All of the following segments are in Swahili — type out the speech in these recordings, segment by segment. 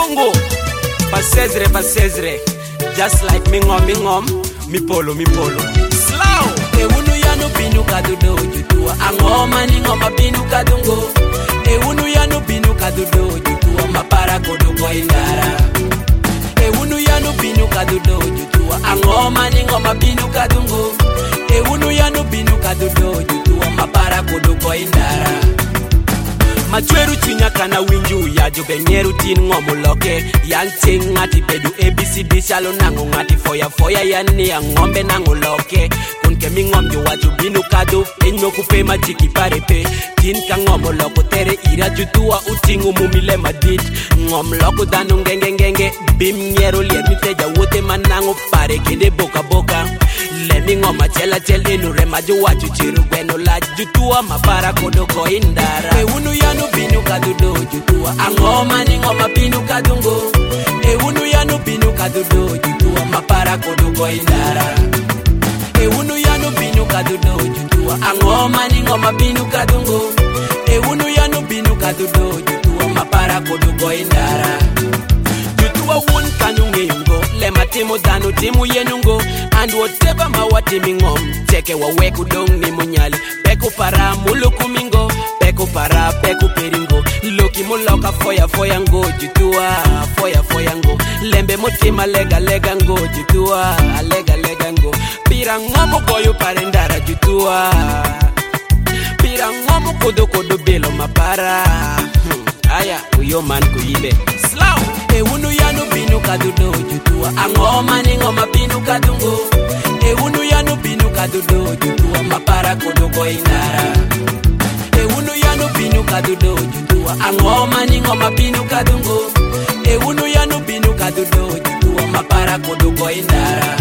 Mungu. Pasezre. Just like mingom, mi polo. Slow. Ewunu yanu binu kadudo jutua. Angoma ni ngoma binu kadungo. Ewunu yanu binu kadudo jutua. Mapara kodo kwa indara. Ewunu yanu binu kadudo jutua. Angoma ni ngoma binu kadungo. Ewunu yanu binu kadudo jutua. Mapara kodo kwa indara. Machweru chunya kana winju ya jobenyeru tin ngomuloke. Yan ting ngati pedu ABCD shalo nangu ngati foya yani ya ngombe nangu loke. Kunke mi ngomjo watu binu kadu enyo kupe majiki parepe. Tin ka ngomuloko tere ira jutua utingu mumile madit. Ngomuloko danu ngenge bim nyero liet miteja wote manangu pare kede boka. Lemi ngoma chela enu remajo wachu chiru gweno la jutua mapara kodo ko indara. Ewunu yanu binu kadudo jutua. Angoma ni ngoma binu kadungo. Ewunu yanu binu kadudo jutua. Mapara kodo ko indara. Ewunu yanu binu kadudo jutua. Angoma ni ngoma binu kadungo. Ewunu yanu binu kadudo jutua. Mapara kodo ko indara. Jutua wun kanunge yungo. Lema timu danu timu yenungo. And whatever ma watimi ngom. Teke wa weku dong ni munyali. Peku para muluku mingo. Peku para peku peringo. Loki muloka foya ngo. Jutua foya ngo. Lembe mutima lega ngo. Jutua lega ngo. Pira ngomo goyo parendara jutua. Pira ngomo kodo belo mapara. Aya uyo man kuibe. Slow. Ewunu yanu binu kadudo jutua. Angoma ni ngoma binu kadungo. Ewunu yanu binu kadudo jutua. Mapara kodo ko indara. Ewunu yanu binu kadudo jutua. Angoma ni ngoma binu kadungo. Ewunu yanu binu kadudo jutua. Mapara kodo ko indara.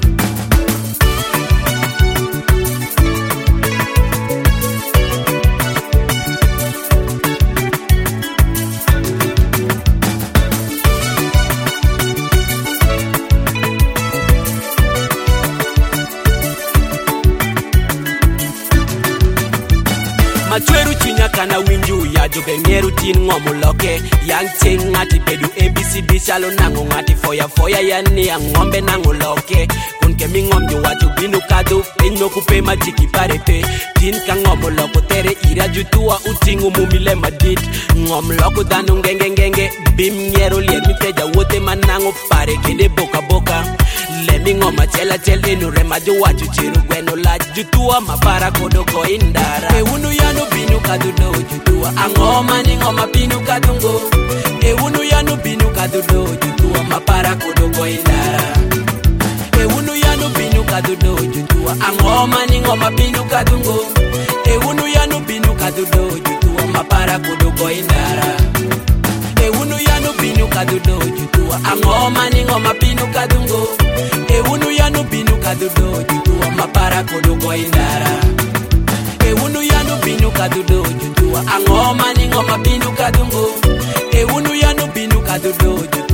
Machweru chunya kana winju ya jobenyeru tin ngomuloke. Yang ting ngati pedu ABCD shalo nangu ngati foya yani ya ngombe nangu loke. Kunke mi ngomjo watu binu kadu enyo kupe majiki parepe. Tin ka ngomuloko tere ira jutua utingu mumile madit. Ngomuloko danu ngenge bim nyero liet miteja wote manangu pare kede boka. Lemi ngoma chela enu remajo wachu chiru gweno la jutua mapara kodo ko indara. Ewunu yanu binu kadudo jutua. Angoma ni ngoma binu kadungo. Ewunu yanu binu kadudo jutua. Mapara kodo ko indara. Ewunu yanu binu kadudo jutua. Angoma ni ngoma binu kadungo. Ewunu yanu binu kadudo jutua. Mapara kodo ko indara. Ewunu yanu binu kadudo jutua. Angoma ni ngoma binu kadungo. Ewunu yanu binu kadudo jutua. Mapara kodo ko indara. Ewunu yanu binu kadudo jutua. Angoma ni ngoma binu kadungo. Ewunu yanu binu kadudo jutua.